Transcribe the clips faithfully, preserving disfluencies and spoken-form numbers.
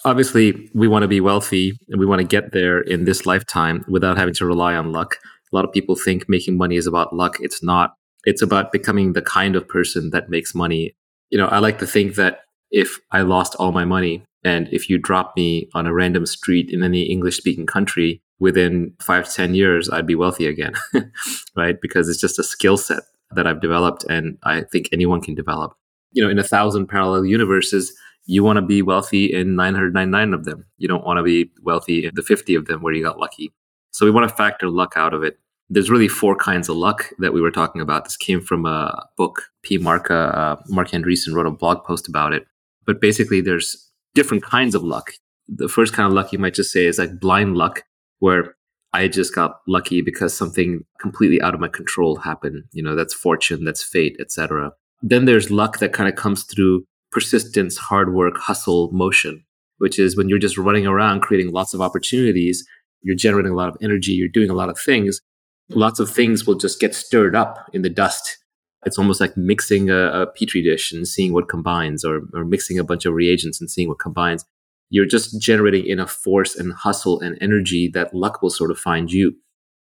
Obviously, we want to be wealthy and we want to get there in this lifetime without having to rely on luck. A lot of people think making money is about luck. It's not. It's about becoming the kind of person that makes money. You know, I like to think that if I lost all my money and if you drop me on a random street in any English speaking country, within five to ten years, I'd be wealthy again, right? Because it's just a skill set that I've developed and I think anyone can develop. You know, in a thousand parallel universes, you want to be wealthy in nine hundred ninety-nine of them. You don't want to be wealthy in the fifty of them where you got lucky. So we want to factor luck out of it. There's really four kinds of luck that we were talking about. This came from a book. P. Marca, uh, Mark Andreessen wrote a blog post about it. But basically, there's different kinds of luck. The first kind of luck you might just say is like blind luck, where I just got lucky because something completely out of my control happened. You know, that's fortune, that's fate, et cetera. Then there's luck that kind of comes through persistence, hard work, hustle, motion, which is when you're just running around creating lots of opportunities, you're generating a lot of energy, you're doing a lot of things. Lots of things will just get stirred up in the dust. It's almost like mixing a, a petri dish and seeing what combines, or, or mixing a bunch of reagents and seeing what combines. You're just generating enough force and hustle and energy that luck will sort of find you.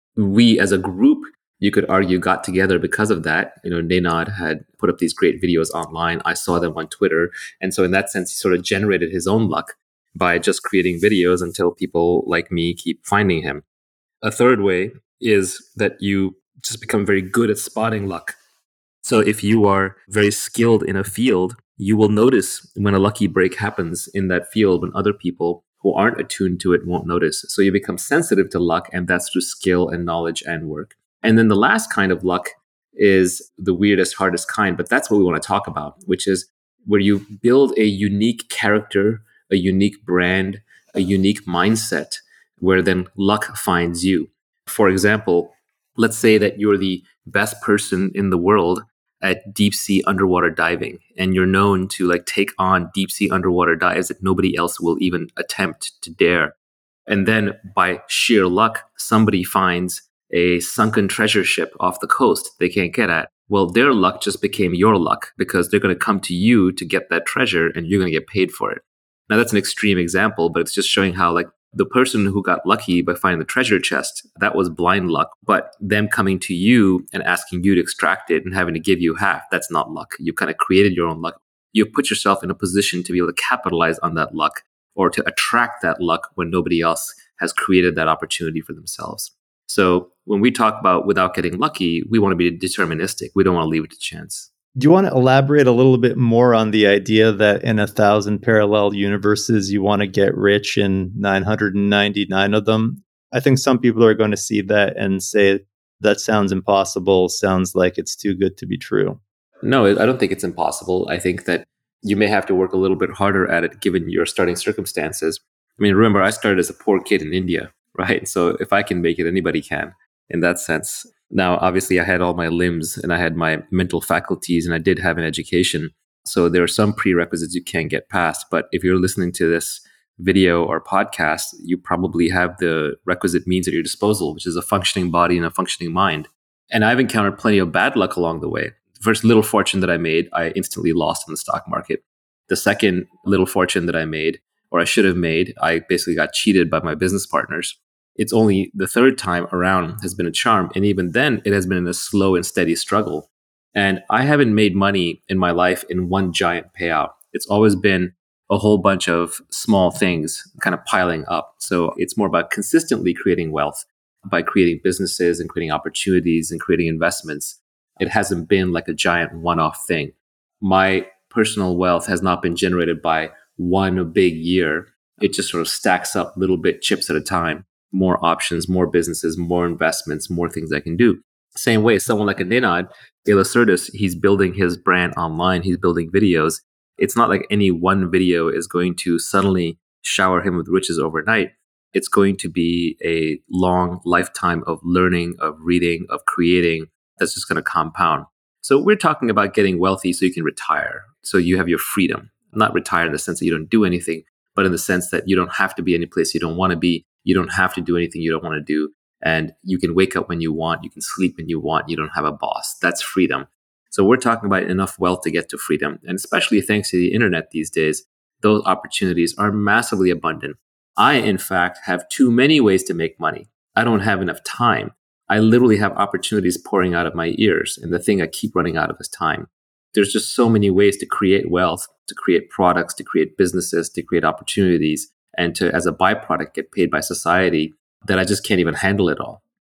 We as a group, you could argue, got together because of that. You know, Nenad had put up these great videos online. I saw them on Twitter. And so in that sense, he sort of generated his own luck by just creating videos until people like me keep finding him. A third way is that you just become very good at spotting luck. So if you are very skilled in a field, you will notice when a lucky break happens in that field when other people who aren't attuned to it won't notice. So you become sensitive to luck, and that's through skill and knowledge and work. And then the last kind of luck is the weirdest, hardest kind, but that's what we want to talk about, which is where you build a unique character, a unique brand, a unique mindset, where then luck finds you. For example, let's say that you're the best person in the world at deep sea underwater diving, and you're known to like take on deep sea underwater dives that nobody else will even attempt to dare. And then by sheer luck, somebody finds a sunken treasure ship off the coast they can't get at. Well, their luck just became your luck because they're going to come to you to get that treasure and you're going to get paid for it. Now, that's an extreme example, but it's just showing how like the person who got lucky by finding the treasure chest, that was blind luck. But them coming to you and asking you to extract it and having to give you half, that's not luck. You kind of created your own luck. You put yourself in a position to be able to capitalize on that luck or to attract that luck when nobody else has created that opportunity for themselves. So when we talk about without getting lucky, we want to be deterministic. We don't want to leave it to chance. Do you want to elaborate a little bit more on the idea that in a thousand parallel universes, you want to get rich in nine hundred ninety-nine of them? I think some people are going to see that and say, that sounds impossible, sounds like it's too good to be true. No, I don't think it's impossible. I think that you may have to work a little bit harder at it given your starting circumstances. I mean, remember, I started as a poor kid in India, right? So if I can make it, anybody can in that sense. Now, obviously, I had all my limbs and I had my mental faculties and I did have an education. So there are some prerequisites you can't get past. But if you're listening to this video or podcast, you probably have the requisite means at your disposal, which is a functioning body and a functioning mind. And I've encountered plenty of bad luck along the way. The first little fortune that I made, I instantly lost in the stock market. The second little fortune that I made, or I should have made, I basically got cheated by my business partners. It's only the third time around has been a charm. And even then, it has been a slow and steady struggle. And I haven't made money in my life in one giant payout. It's always been a whole bunch of small things kind of piling up. So it's more about consistently creating wealth by creating businesses and creating opportunities and creating investments. It hasn't been like a giant one-off thing. My personal wealth has not been generated by one big year. It just sort of stacks up little bit chips at a time. More options, more businesses, more investments, more things I can do. Same way, someone like a Nenad Ilisartis, he's building his brand online. He's building videos. It's not like any one video is going to suddenly shower him with riches overnight. It's going to be a long lifetime of learning, of reading, of creating that's just going to compound. So we're talking about getting wealthy so you can retire. So you have your freedom. Not retire in the sense that you don't do anything, but in the sense that you don't have to be any place you don't want to be. You don't have to do anything you don't want to do. And you can wake up when you want. You can sleep when you want. You don't have a boss. That's freedom. So we're talking about enough wealth to get to freedom. And especially thanks to the internet these days, those opportunities are massively abundant. I, in fact, have too many ways to make money. I don't have enough time. I literally have opportunities pouring out of my ears, and the thing I keep running out of is time. There's just so many ways to create wealth, to create products, to create businesses, to create opportunities, and to, as a byproduct, get paid by society that I just can't even handle it all.